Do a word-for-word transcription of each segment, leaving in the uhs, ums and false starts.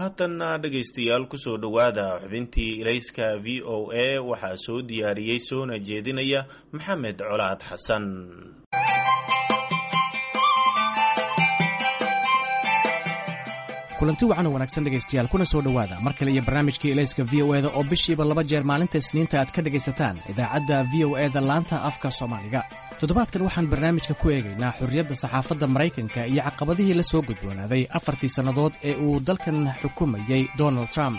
haatanna dhegaystayaal kusoo dhowaada xubintii ilayska v o a waxaa soo diyaariyey soona jeedinaya maxamed colaad xasan. kulanti wacan oo wanaagsan dhegaystayaal kuna soo dhowaada mar kale iyo barnaamijkii ilayska v o e da oo bishiiba laba jeer maalinta isniinta aad ka dhegaysataan idaacadda v o e da laanta afka soomaaliga. toddobaadkan waxaan barnaamijka ku eegaynaa xorriyadda saxaafadda maraykanka iyo caqabadihii la soo gudboonaaday afartii sannadood ee uu dalkan xukumayey donald trump.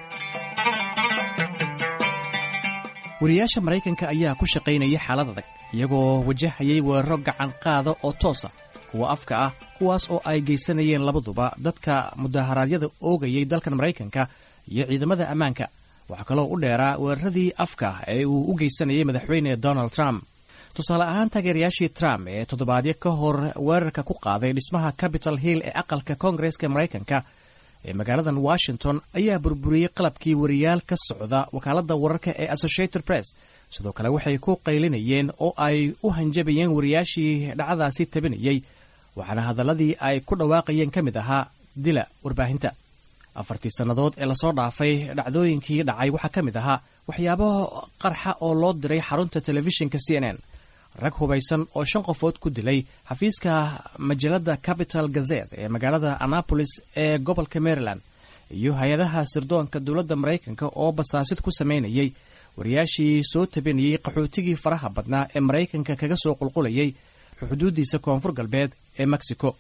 wariyaasha maraykanka ayaa ku shaqaynayay xaalad adag iyagoo wajahayay weeraro gacan qaada oo toosa kuwa afka ah kuwaas oo ay geysanayeen labaduba dadka mudaharaadyada oogayay dalkan maraykanka iyo ciidamada ammaanka. waxaa kaloo u dheeraa weeraradii afka ee uu u geysanayay madaxweyne donald trump. tusaale ahaan taageerayaashii trump ee toddobaadyo ka hor weerarka ku qaaday dhismaha capitol hill ee aqalka koongareeska maraykanka ee magaaladan washington ayaa burburiyey qalabkii wariyaal ka socda wakaaladda wararka ee associated press. sidoo kale waxay ku qaylinayeen oo ay u hanjabayeen wariyaashii dhacdaasi tabinayey, waxaana hadalladii ay ku dhawaaqayeen ka mid ahaa dila warbaahinta. afartii sannadood ee lasoo dhaafay dhacdooyinkii dhacay waxaa ka mid ahaa waxyaabo qarxa oo loo diray xarunta telefishinka c n n, rag hubaysan oo shan qofood ku dilay xafiiska majalladda capital gazette ee magaalada annapolis ee gobolka maryland, iyo hay-adaha sirdoonka dowladda maraykanka oo basaasid ku samaynayay wariyaashii soo tabinayey qaxootigii faraha badnaa ee maraykanka kaga soo qulqulayay xuduuddiisa koonfur galbeed ee mexico.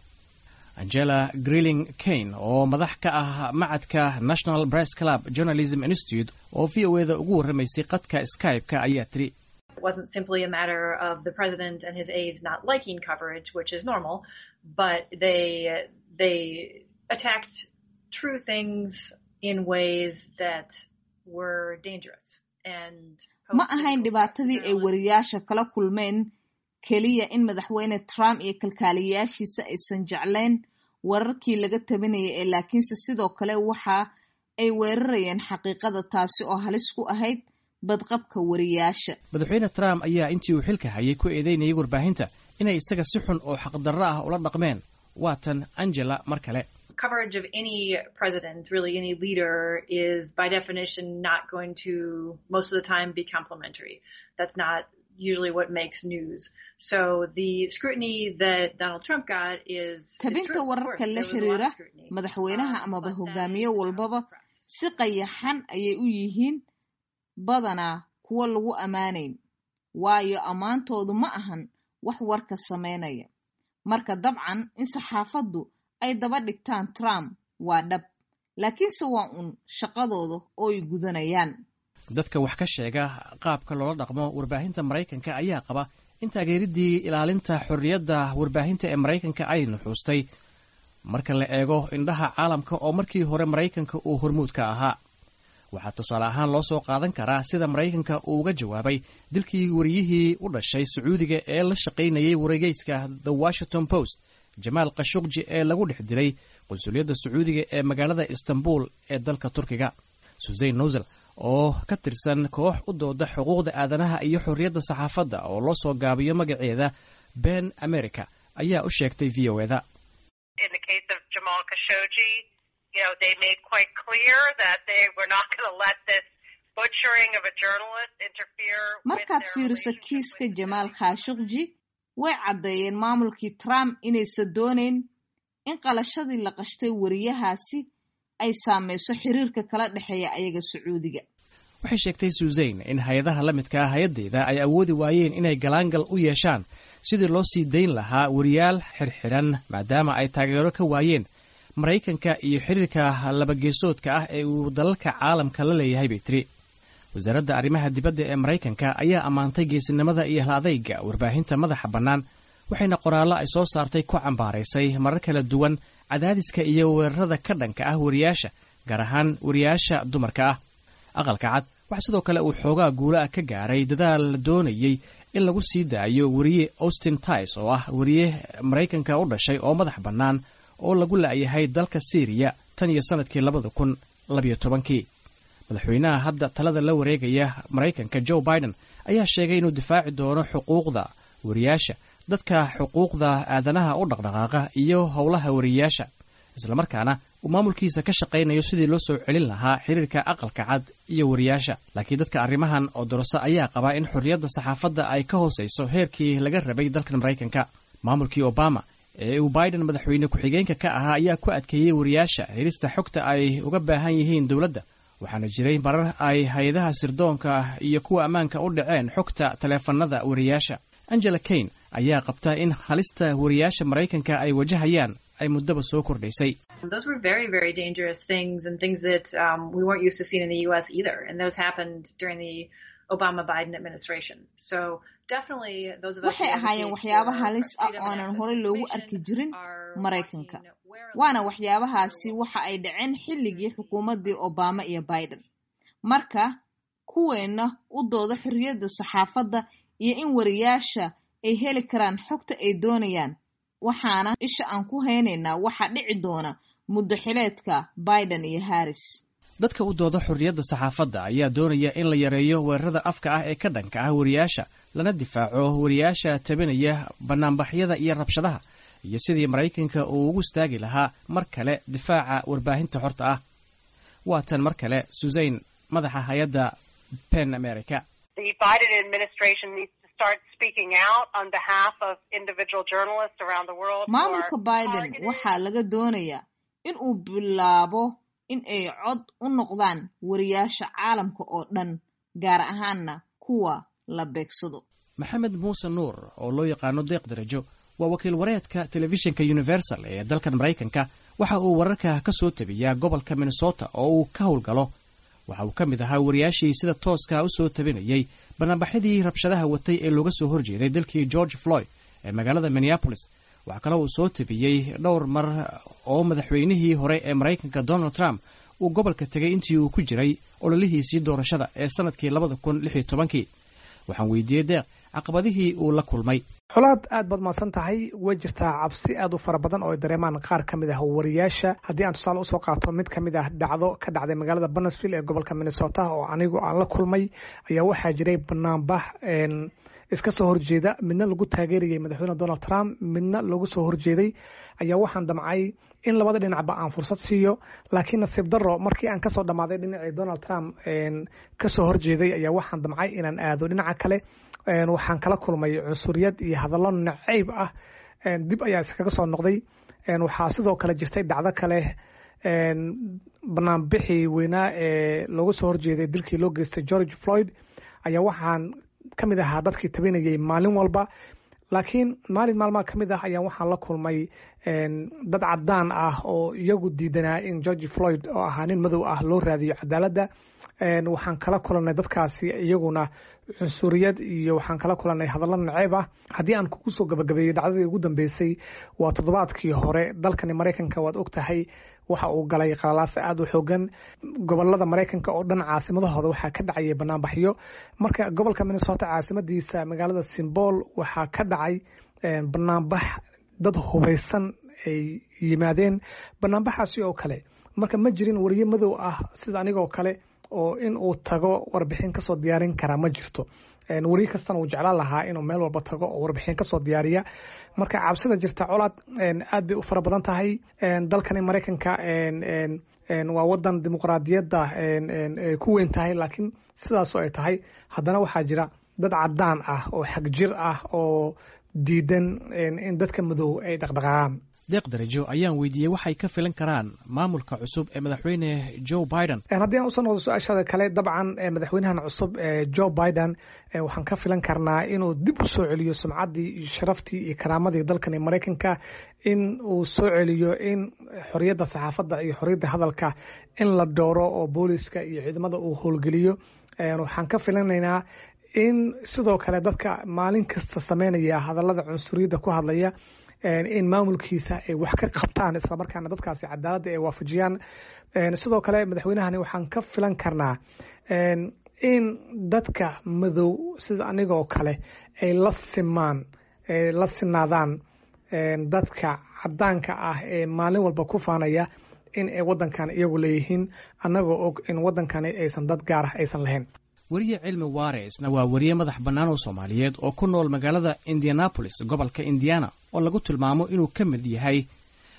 angela grilling kane oo madax ka ah macadka national press club journalism institute oo v o e da ugu warramaysay qadka skype-ka ayaa tiri, It wasn't simply a matter of the president and his aides not liking coverage, which is normal, but they they attacked true things in ways that were dangerous. And ma ahayn dhibaatadii ay wariyaasha kala kulmeen keliya in madaxweyne Trump iyo kalkaaliyaashiisa aysan jeclayn wararkii laga tabinayay, ee laakiinse sidoo kale waxa ay weerarayeen xaqiiqada taasi oo halis ku ahayd badqabka wariyaasha. madaxweyne Trump ayaa intii uu xilka hayay ku eedeynayay warbaahinta inay isaga si xun oo xaqdarro ah ula dhaqmeen. waatan Angela mar kale. Coverage of any president, really any leader, is by definition not going to most of the time be complimentary. That's not usually what makes news. So the scrutiny that Donald Trump got is tabinta wararka la xiriira madaxweynaha amaba hogaamiye walbaba si qayaxan ayay u yihiin badanaa kuwa lagu ammaanayn, waayo ammaantoodu ma ahan wax warka samaynaya. marka dabcan in saxaafaddu ay daba dhigtaan Trump waa dhab, laakiinse waa un shaqadooda oo ay gudanayaan. dadka wax ka sheega qaabka loola dhaqmo warbaahinta maraykanka ayaa qaba in taageeridii ilaalinta xorriyadda warbaahinta ee maraykanka ay nuxuustay marka la eego indhaha caalamka oo markii hore maraykanka uu hormuud ka ahaa. waxaa tusaale ahaan loo soo qaadan karaa sida maraykanka uu uga jawaabay dilkii wariyihii u dhashay sacuudiga ee la shaqaynayay wargeyska The Washington Post, Jamaal Khashoggi, ee lagu dhex dilay qunsuliyadda sacuudiga ee magaalada Istanbul ee dalka Turkiga. Suzayn Nozel oo ka tirsan koox u dooda xuquuqda aadanaha iyo xorriyadda saxaafadda oo loo soo gaabiyo magaceeda Ben America ayaa u sheegtay V O E da. In the case of Jamal Khashoggi, you know, they made quite clear that they were not going to let this butchering of a journalist interfere with markaad fiiriso kiiska Jamaal Khashoggi, way caddeeyeen maamulkii Trump inaysan doonayn in qalashadii la qashtay wariyahaasi ay saameyso xiriirka kala dhexeeya ayaga Sacuudiga. waxay sheegtay Suzayn in hay-adaha la midka ah hay'addeeda ay awoodi waayeen inay galaangal u yeeshaan sidii loo sii dayn lahaa wariyaal xirxiran maadaama ay taageero ka waayeen maraykanka iyo xiriirka labageesoodka ah ee uu dalalka caalamka la leeyahay bay tiri. wasaaradda arrimaha dibadda ee maraykanka ayaa ammaantay geesinimada iyo hal-adayga warbaahinta madaxa bannaan, waxayna qoraallo ay soo saartay ku cambaaraysay marar kala duwan cadaadiska iyo weerarada ka dhanka ah wariyaasha, gaar ahaan wariyaasha dumarka ah. aqalka cad waxa sidoo kale uu xoogaa guula ah ka gaaray dadaal la doonayay in lagu sii daayo wariye Austin Tice oo ah wariye maraykanka u dhashay oo madax bannaan oo lagu la'yahay dalka Syria tan iyo sanadkii labada kun labiyo tobankii. madaxweynaha hadda talada la wareegaya maraykanka Joe Biden ayaa sheegay inuu difaaci doono xuquuqda wariyaasha, dadka xuquuqda aadanaha u dhaqdhaqaaqa iyo howlaha wariyaasha, isla markaana uu maamulkiisa ka shaqaynayo sidii loo soo celin lahaa xiriirka aqalka cad iyo wariyaasha laakiin dadka arrimahan oo dorosa ayaa qabaa in xorriyadda saxaafadda ay ka hoosayso heerkii laga rabay dalkan maraykanka maamulkii obama ee uu biden madaxweyne ku-xigeenka ka ahaa ayaa ku adkeeyey wariyaasha helista xogta ay uga baahan yihiin dowladda waxaana jiray marar ay hay-adaha sirdoonka iyo kuwa ammaanka u dhaceen xogta taleefanada wariyaasha angela kane ayaa qabta in halista wariyaasha maraykanka ay wajahayaan ay muddaba soo kordhaysay Those were very, very dangerous things and things that um, we weren't used to seeing in the U S either. And those happened during the Obama-Biden administration. So definitely those of us waxay ahaayeen waxyaabo halis ah oo aanan hore loogu arki jirin Maraykanka. Waana waxyaabahaasi waxa ay dhaceen xilligii xukuumaddii Obama iyo Biden. Marka kuweena u dooda xorriyadda saxaafadda iyo in wariyaasha ay heli karaan xogta ay doonayaan. waxaana isha aan ku haynaynaa waxa dhici doona muddo xileedka Biden iyo Harris dadka u dooda xorriyadda saxaafadda ayaa doonaya in la yareeyo weerarada afka ah ee ka dhanka ah wariyaasha lana difaaco wariyaasha tabinaya banaanbaxyada iyo rabshadaha iyo sidii Maraykanka uu ugu istaagi lahaa mar kale difaaca warbaahinta xorta ah waa tan mar kale Susan madaxa hay'adda PEN America The Biden administration needs start speaking out on behalf of individual journalists around the world. Maamulka Biden waxaa laga doonayaa in uu bilaabo in ay cod u noqdaan wariyaasha caalamka oo dhan gaar ahaanna kuwa la beegsado. Maxamed Muuse Nuur oo loo yaqaano Deeq Darajo waa wakiil wareedka telefishinka Universal ee dalkan Maraykanka waxa uu wararka ka soo tabiyaa gobolka Minnesota oo uu ka howlgalo waxa uu ka mid ahaa wariyaashii sida tooska u soo tabinayay banaanbaxyadii rabshadaha watay ee looga soo horjeeday dalkii George Floyd ee magaalada Minneapolis waxa kale uu soo tabiyey dhowr mar oo madaxweynihii hore ee Maraykanka Donald Trump uu gobolka tagay intii uu ku jiray ololihiisii doorashada ee sanadkii laba kun iyo lix iyo toban waxaan weydiiyey Deeq caqabadihii uu la kulmay xulaad aad baad maasan tahay way jirtaa cabsi aad u fara badan oo ay dareemaan qaar ka mid ah wariyaasha haddii aan tusaale usoo qaato mid ka mid ah dhacdo ka dhacday magaalada Bonneville ee gobolka Minnesota oo anigu aan la kulmay ayaa waxaa jiray banaanbax iska soo horjeeda midna lagu taageerayay madaxweyne Donald Trump midna lagu soo horjeeday ayaa waxaan damcay in labada dhinacba aan fursad siiyo laakiin nasiib darro markii aan kasoo dhamaaday dhinacii Donald Trump kasoo horjeeday ayaa waxaan damcay inaan aado dhinaca kale waxaan kala kulmay cunsuriyad iyo hadallo nacayb ah dib ayaa iskaga soo noqday waxaa sidoo kale jirtay dhacdo kale banaanbixii weynaa ee looga soo horjeeday dilkii loo geystay George Floyd ayaa waxaan ka mid ahaa dadkii tabinayay maalin walba laakiin maalin maalmaha ka mid ah ayaa waxaan la kulmay dad cadaan ah oo iyagu diidanaa in George Floyd oo ahaa nin madow ah loo raadiyo cadaaladda waxaan kala kulannay dadkaasi iyaguna cunsuriyad iyo waxaan kala kulannay hadallo nacayb ah haddii aan kugu soo gabagabeeyey dhacdadii ugu dambeysay waa toddobaadkii hore dalkani Maraykanka waad og tahay waxa uu galay qalalaase aad u xoogan gobolada Maraykanka oo dhan caasimadahooda waxaa ka dhacay banaanbaxyo marka gobolka Minnesota caasimadiisa magaalada Saint Paul waxaa ka dhacay banaanbax dad hubeysan ay yimaadeen banaanbaxaasi oo kale marka ma jirin wariye madow ah sida anigoo kale oo in uu tago warbixin ka soo diyaarin kara ma jirto wari kastana uu jeclaan lahaa inuu meel walba tago oo warbixin ka soo diyaariya marka cabsida jirta colaad aad bay u fara badan tahay dalkani Maraykanka waa wadan dimuqraadiyadda ku weyn tahay laakiin sidaas oo ay tahay haddana waxaa jira dad cadaan ah oo xag jir ah oo diidan in dadka madow ay dhaqdhaqaaqaan Deeq Darajo ayaan weydiiyey waxay ka filan karaan maamulka cusub ee madaxweyne Joe Biden haddii aan usoo noqdo su'aashaada kale dabcan madaxweynahan cusub ee Joe Biden waxaan ka filan karnaa inuu dib u soo celiyo sumcaddii iyo sharaftii iyo karaamadii dalkan Maraykanka in uu soo celiyo in xorriyadda saxaafadda iyo xorriyadda hadalka in la dooro oo booliska iyo ciidamada uu howlgeliyo waxaan ka filanaynaa in sidoo kale dadka maalin kasta sameynaya hadallada cunsuriyadda ku hadlaya in maamulkiisa ay wax ka qabtaan isla markaana dadkaasi cadaaladda ay waafajiyaan sidoo kale madaxweynahani waxaan ka filan karnaa in dadka madow sida anigoo kale ay la simaan la sinaadaan dadka cadaanka ah ee maalin walba ku faanaya in ay waddankan iyagu leeyihiin annagoo og in waddankani aysan dad gaar ah aysan lahayn wariye cilmi waareysna waa wariye madax bannaan oo Soomaaliyeed oo ku nool magaalada Indianapolis gobolka Indiana oo lagu tilmaamo inuu ka mid yahay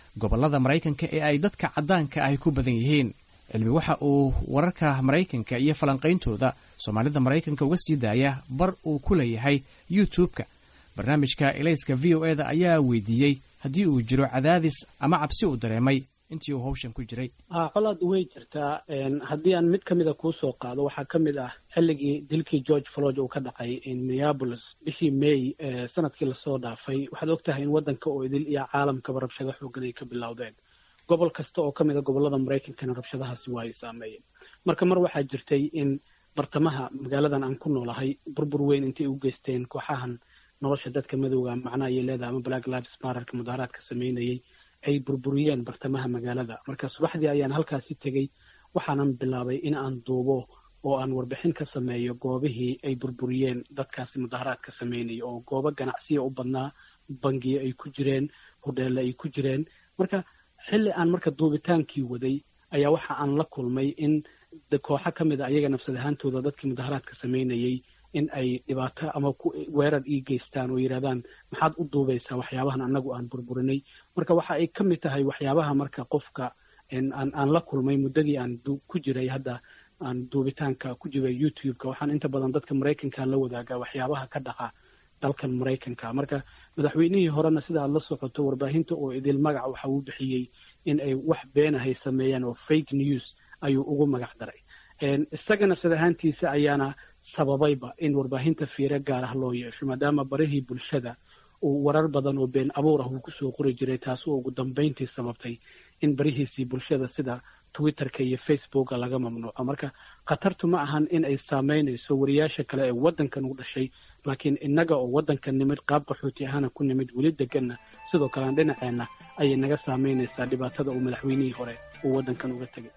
gobollada maraykanka ee ay dadka caddaanka ahi ku badan yihiin. cilmi waxa uu wararka maraykanka iyo falanqayntooda soomaalida maraykanka uga sii daaya bar uu ku leeyahay youtube-ka. barnaamijka ilayska v o eda ayaa weydiiyey haddii uu jiro cadaadis ama cabsi uu dareemay intii uu hawshan ku jiray. colaad way jirtaa. haddii aan mid ka mida kuu soo qaado, waxaa ka mid ah xilligii dilkii george floyd uu ka dhacay minneapolis bishii may sanadkii lasoo dhaafay. waxaad og tahay in waddanka oo idil iyo caalamkaba rabshado xoogan ay ka bilowdeen. gobol kasta oo ka mid a gobollada maraykankana rabshadahaasi waa ay saameeyeen. marka mar waxaa jirtay in bartamaha magaaladan aan ku noolahay burbur weyn intay u geysteen kooxahan nolosha dadka madowga macnaha iyo leedaha ama black lives matterka mudaharaadka sameynayay ay burburiyeen bartamaha magaalada. marka subaxdii ayaan halkaasi tegey, waxaanan bilaabay in aan duubo oo aan warbixin ka sameeyo goobihii ay burburiyeen dadkaasi mudaharaadka sameynaya, oo goobo ganacsiya u badnaa, bangiyo ay ku jireen, hodheelle ay ku jireen. marka xilli aan marka duubitaankii waday ayaa waxa aan la kulmay in kooxo ka mid a ayaga nafsad ahaantooda dadkii mudaharaadka sameynayay in ay dhibaato ama weerar ii geystaan oo yidhahdaan maxaad u duubaysaa waxyaabahan annagu aan burburinay. marka waxa ay ka mid tahay waxyaabaha marka qofka aan la kulmay muddadii aan ku jiray hadda aan duubitaanka ku jiray youtube-ka. waxaan inta badan dadka maraykanka la wadaagaa waxyaabaha ka dhaca dalkan maraykanka. marka madaxweynihii horena sida aad la socoto warbaahinta oo idil magac waxa uu bixiyey in ay wax beenahay sameeyaan oo fake news ayuu ugu magac daray. isaga nafsad ahaantiisa ayaana sababayba in warbaahinta fiire gaar ah loo yeesho, maadaama barihii bulshada uu warar badan oo been abuur ah uu kusoo qori jiray, taas oo ugu dambayntii sababtay in barihiisii bulshada sida twitterka iyo facebooka laga mamnuuco. marka khatartu ma ahan in ay saameynayso wariyaasha kale ee waddankan u dhashay, laakiin innaga oo waddankan nimid qaab qaxooti ahana ku nimid weli deganna sidoo kalean dhinaceenna ayay naga saameynaysaa dhibaatada uu madaxweynihii hore uu waddankan uga tegay.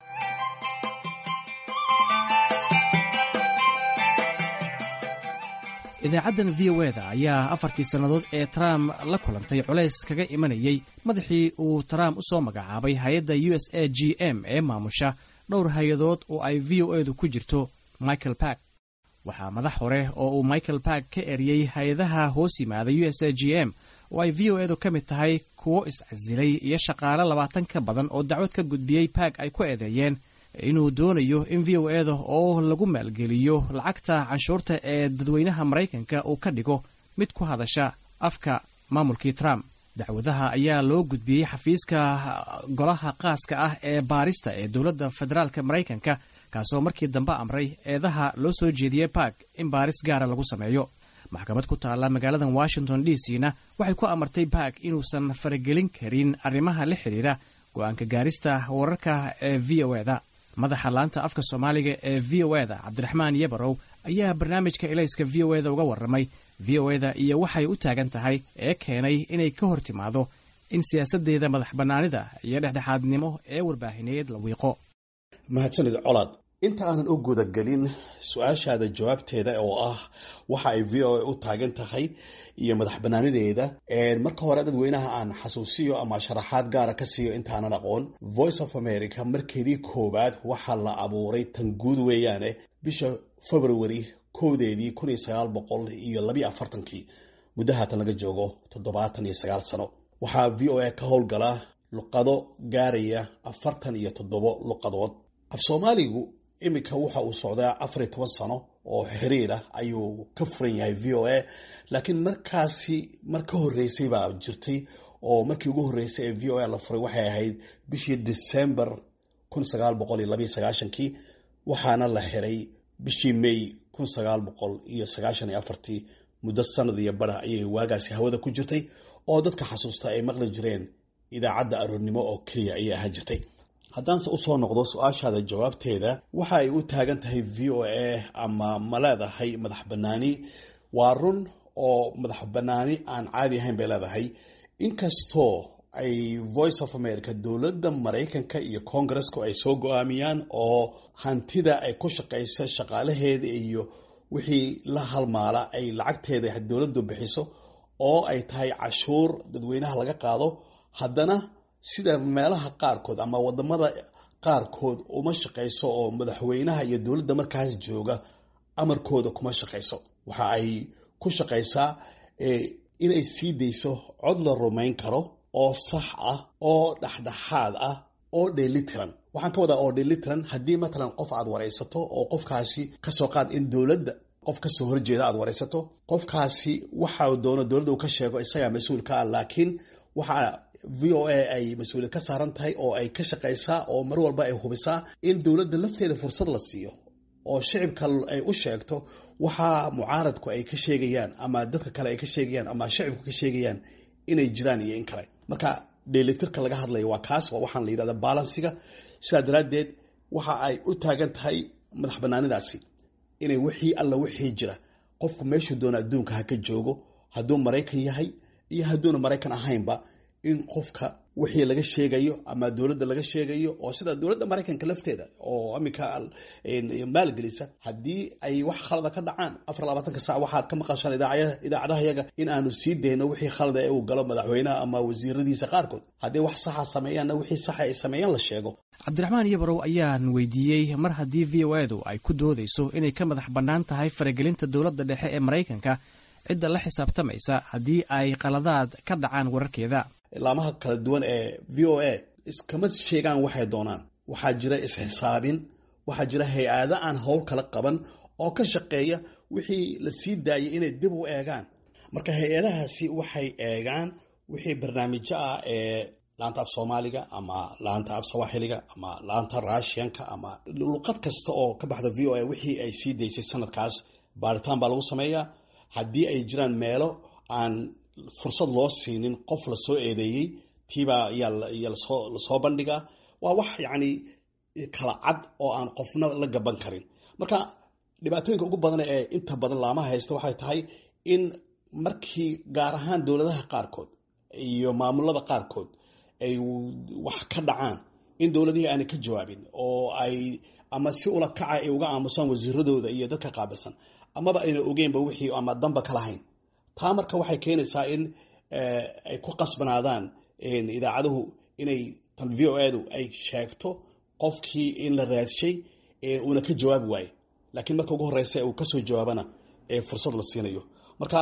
idaacaddan v o eda ayaa afartii sannadood ee trump la kulantay culays kaga imanayay madaxii uu trump u soo magacaabay hay-adda u s a g m ee maamusha dhowr hay-adood oo ay v o edu ku jirto michael park. waxaa madax hore oo uu michael park ka eriyey hay-adaha hoos yimaada u s a g m oo ay v o edu ka mid tahay kuwo iscasilay iyo shaqaale labaatan ka badan oo dacwad ka gudbiyey park ay ku eedeeyeen inuu doonayo in v o eda oo lagu maalgeliyo lacagta canshuurta ee dadweynaha maraykanka uu ka dhigo mid ku hadasha afka maamulkii trump. dacwadaha ayaa loo gudbiyey xafiiska golaha qaaska ah ee baarista ee dowladda federaalka maraykanka, kaasoo markii dambe amray eedaha loo soo jeediyey park in baaris gaara lagu sameeyo. maxkamad ku taalla magaaladan washington d c na waxay ku amartay park inuusan faragelin karin arrimaha la xidhiira go-aanka gaarista wararka ee v o eda. madaxa laanta afka soomaaliga ee v o eda cabdiraxmaan yabarow ayaa barnaamijka ilayska v o eda uga warramay v o eda iyo waxay u taagan tahay ee keenay inay ka hor timaado in siyaasaddeeda madax bannaanida iyo dhexdhexaadnimo ee warbaahineed la wiiqo. mahadsanid colaad. inta aanan u gudagelin su-aashaada jawaabteeda oo ah waxa ay v o a u taagan tahay iyo madax bannaanideeda, marka hore dadweynaha aan xasuusiyo ama sharaxaad gaara ka siiyo intaanan aqoon. voice of america markeedii koowaad waxaa la abuuray tan guud weeyaane bisha february kowdeedii kun iyo sagaal boqol iyo labiyo afartankii. muddo haatan laga joogo toddobaatan iyo sagaal sano. waxaa v o a ka howlgala luqado gaaraya afartan iyo toddobo luqadood. af soomaaligu iminka waxa uu socdaa afar iyo toban sano oo xiriir ah ayuu ka furan yahay v o a, laakiin markaasi mar ka horreysay baa jirtay oo markii ugu horreysay ee v o a la furay waxay ahayd bishii December kun sagaal boqol iyo labiyo sagaashankii, waxaana la xiray bishii May kun sagaal boqol iyo sagaashan iyo afartii. muddo sanad iyo badh ayay waagaasi hawada ku jirtay oo dadka xasuusta ay maqli jireen idaacadda aroornimo oo keliya ayay ahaan jirtay. haddaanse usoo noqdo su-aashaada jawaabteeda, waxa ay u taagan tahay v o a ama ma leedahay madax bannaani. waa run oo madax bannaani aan caadi ahayn bay leedahay, inkastoo ay voice of america dowladda maraykanka iyo congressku ay soo go-aamiyaan oo hantida ay ku shaqayso shaqaalaheeda iyo wixii la halmaala ay lacagteeda dowladdu bixiso oo ay tahay cashuur dadweynaha laga qaado. haddana sida meelaha qaarkood ama wadamada qaarkood uma shaqayso oo madaxweynaha iyo dowladda markaas jooga amarkooda kuma shaqayso. waxa ay ku shaqaysaa inay sii dayso cod la rumayn karo oo sax ah oo dhexdhexaad ah oo dheelitiran. waxaan ka wadaa oo dheelitiran haddii matalan qof aad waraysato oo qofkaasi kasoo qaad in dowladda qof kasoo horjeeda aad waraysato, qofkaasi waxa doono dowladda uu ka sheego isagaa mas-uul ka ah, laakiin waxa v o a ay mas-uuliyad ka saaran tahay oo ay ka shaqaysaa oo mar walba ay hubisaa in dowladda lafteeda fursad la siiyo oo shicibka ay u sheegto waxa mucaaradku ay ka sheegayaan ama dadka kale ay ka sheegayaan ama shicibku ka sheegayaan inay jiraan iyo in kale. marka dheelitirka laga hadlayo waa kaas, waa waxaan la yidhahda balansiga. sidaa daraaddeed waxa ay u taagan tahay madax banaanidaasi inay wixii alla wixii jira qofku meeshuu doona adduunka ha ka joogo, hadduu maraykan yahay iyo hadduuna maraykan ahaynba, in qofka wixii laga sheegayo ama dowladda laga sheegayo oo sida dowladda maraykanka lafteeda oo aminka maalgelisa, haddii ay wax khalada ka dhacaan afar labaatanka saac waxaad ka maqashaan idaacadaha yaga in aanu sii dayno wixii khalada ee uu galo madaxweynaha ama wasiiradiisa qaarkood. haddii wax saxa sameeyaanna wixii saxa ay sameeyaan la sheego. cabdiraxmaan yabarow ayaan weydiiyey mar haddii v o edu ay ku doodayso inay ka madax bannaan tahay faragelinta dowladda dhexe ee maraykanka, cidda la xisaabtamaysa haddii ay qaladaad ka dhacaan wararkeeda. laamaha kala duwan ee v o a iskama sheegaan waxay doonaan. waxaa jira isxisaabin, waxaa jira hay-ado aan howl kala qaban oo ka shaqeeya wixii la sii daayay inay dib u eegaan. marka hay-adahaasi waxay eegaan wixii barnaamijyo ah ee laanta af soomaaliga ama laanta af sawaaxiliga ama laanta raashiyanka ama luqad kasta oo ka baxda v o a wixii ay sii daysay sanadkaas baaritaan baa lagu sameeyaa. haddii ay jiraan meelo aan fursad loo siinin qof la soo eedeeyey, tiibaa yaa lasoo bandhigaa. waa wax yacni kala cad oo aan qofna la gaban karin. marka dhibaatooyinka ugu badan ee inta badan laamaha haysta waxay tahay in markii gaar ahaan dowladaha qaarkood iyo maamulada qaarkood ay wax ka dhacaan in dowladihii aanay ka jawaabin oo ay ama si ula kaca ay uga aamusaan wasiiradooda iyo dadka qaabilsan, amaba ayna ogeynba wixii ama damba ka lahayn. taa marka waxay keenaysaa in ay ku qasbanaadaan idaacaduhu inay tan v o edu ay sheegto qofkii in la raadshay uuna ka jawaabi waaye, laakiin marka ugu horeysa uu kasoo jawaabana fursad la siinayo. marka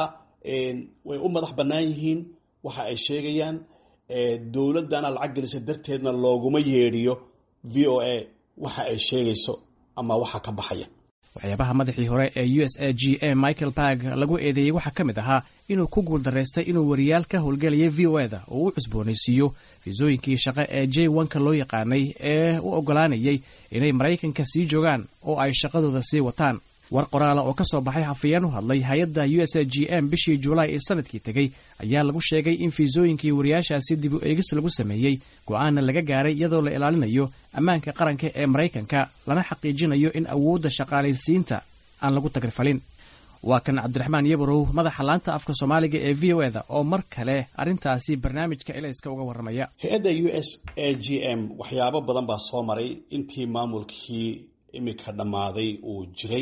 way u madax bannaan yihiin waxa ay sheegayaan. dowladdana lacag gelisa darteedna looguma yeedhiyo v o a waxa ay sheegayso ama waxa ka baxaya. waxyaabaha madaxii hore ee u s a g a michael bag lagu eedeeyey waxaa ka mid ahaa inuu ku guuldaraystay inuu wariyaal ka howlgelayay v o eda oo u cusboonaysiiyo fiisooyinkii shaqo ee j onka loo yaqaanay ee u oggolaanayay inay maraykanka sii joogaan oo ay shaqadooda sii wataan. war qoraala oo ka soo baxay hafayeen u hadlay hay-adda u s a g m bishii julaay ee sanadkii tegey ayaa lagu sheegay in fiisooyinkii wariyaashaasi dib u eegis lagu sameeyey, go'aanna laga gaaray iyadoo la ilaalinayo ammaanka qaranka ee maraykanka lana xaqiijinayo in awoodda shaqaalaysiinta aan lagu tagrifalin. waa kan cabdiraxmaan yabarow madaxa laanta afka soomaaliga ee v o eda oo mar kale arrintaasi barnaamijka elayska uga warramaya. hay-adda u s a g m waxyaabo badan baa soo maray intii maamulkii imika dhammaaday uu jiray.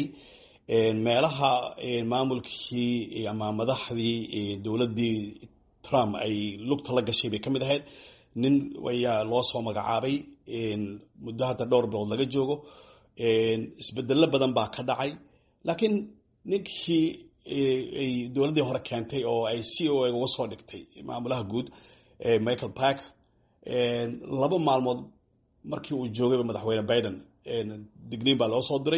meelaha maamulkii ama madaxdii dowladdii Trump ay lugta la gashay bay ka mid ahayd. nin ayaa loo soo magacaabay muddo hadda dhowr bilood laga joogo. isbedello badan baa ka dhacay, laakiin ninkii ay dowladdii hore keentay oo ay c o a uga soo dhigtay maamulaha guud Michael Pack, laba maalmood markii uu joogayba madaxweyne Biden digniin baa loo soo diray.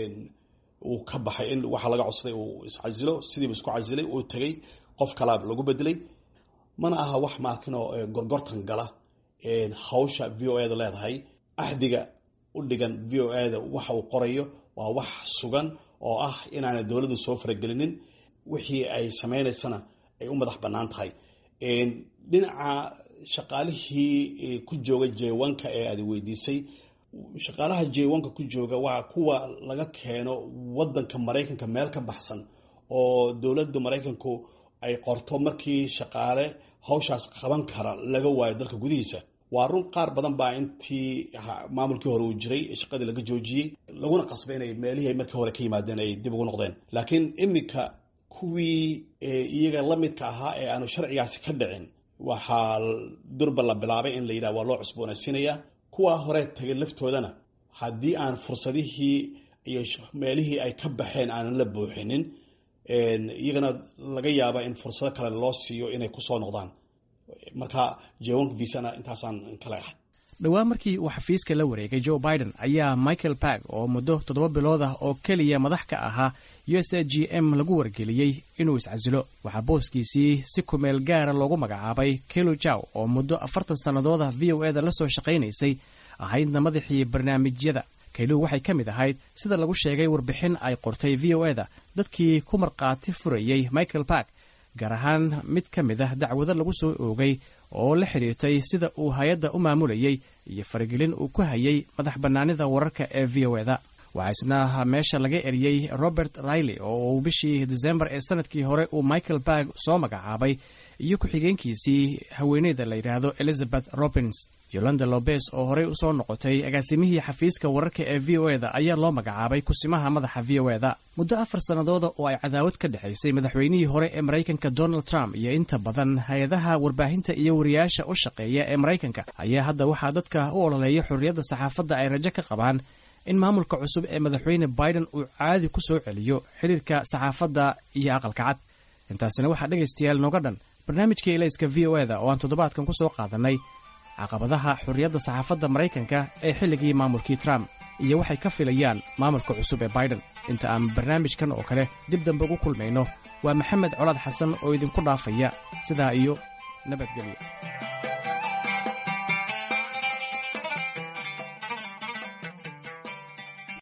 uu ka baxay in waxa laga codsaday uu iscasilo, sidiiba isku casilay, uu tegay qof kalaab lagu bedelay. mana aha wax maakinoo gorgortan gala hawsha v o eda leedahay. ahdiga u dhigan v o eda waxa uu qorayo waa wax sugan oo ah inaanay dowladdu soo faragelinin, wixii ay samaynaysana ay u madax bannaan tahay. dhinaca shaqaalihii ku jooga jeewanka ee aad weydiisay, shaqaalaha jeewanka ku jooga waa kuwa laga keeno wadanka maraykanka meel ka baxsan oo dowladda maraykanku ay qorto markii shaqaale hawshaas qaban kara laga waayo dalka gudihiisa. waa run qaar badan baa intii maamulkii hore uu jiray shaqadii laga joojiyey, laguna qasbay inay meelihii ay markii hore ka yimaadeen ay dib ugu noqdeen. laakiin iminka kuwii iyaga la midka ahaa ee aanu sharcigaasi ka dhicin waxaa durba la bilaabay in la yidhaha waa loo cusboonaysiinayaa. kuwa hore tagay laftoodana haddii aan fursadihii iyo meelihii ay ka baxeen aanan la buuxinin, iyagana laga yaaba in fursado kale loo siiyo inay kusoo noqdaan. marka jawank visana intaasaan kala ah dhowaan markii uu xafiiska la wareegay Joe Biden ayaa Michael Pack oo muddo toddoba bilood ah oo kaliya madax ka ahaa U S A G M lagu wargeliyay inuu iscasilo waxaa booskiisii si ku meel gaara loogu magacaabay Kelly Chow oo muddo afartan sannadood ah V O A da la soo shaqaynaysay ahaydna madaxii barnaamijyada Kelly waxay ka mid ahayd sida lagu sheegay warbixin ay qortay V O A da dadkii ku marqaati furayay Michael Pack gaar ahaan mid ka mid ah dacwado lagu soo oogay oo la xiriirtay sida uu hay'adda u maamulayay iyo faragelin uu ku hayay madax bannaanida wararka ee V O A da waxaa isna meesha laga eriyey Robert Riley oo uu bishii December ee sanadkii hore uu Michael Pack soo magacaabay iyo ku-xigeenkiisii haweeneyda la yidhaahdo Elizabeth Robbins Yolanda Lopez oo horey u soo noqotay agaasimihii xafiiska wararka ee V O A da ayaa loo magacaabay kusimaha madaxa V O A da muddo afar sannadood oo ay cadaawad ka dhexaysay madaxweynihii hore ee Mareykanka Donald Trump iyo inta badan hay-adaha warbaahinta iyo wariyaasha u shaqeeya ee Mareykanka ayaa hadda waxaa dadka u ololeeya xorriyadda saxaafadda ay rajo ka qabaan in maamulka cusub ee madaxweyne Biden uu caadi ku soo celiyo xiriirka saxaafadda iyo aqalka cad intaasina waxaa dhegaystayaal nooga dhan barnaamijkii ilayska V O A da oo aan toddobaadkan ku soo qaadanay caqabadaha xorriyadda saxaafadda Mareykanka ee xilligii maamulkii Trump iyo waxay ka filayaan maamulka cusub ee Biden inta aan barnaamijkan oo kale dib dambe ugu kulmayno waa Maxamed Colaad Xasan oo idinku dhaafaya sidaa iyo nabadgelyo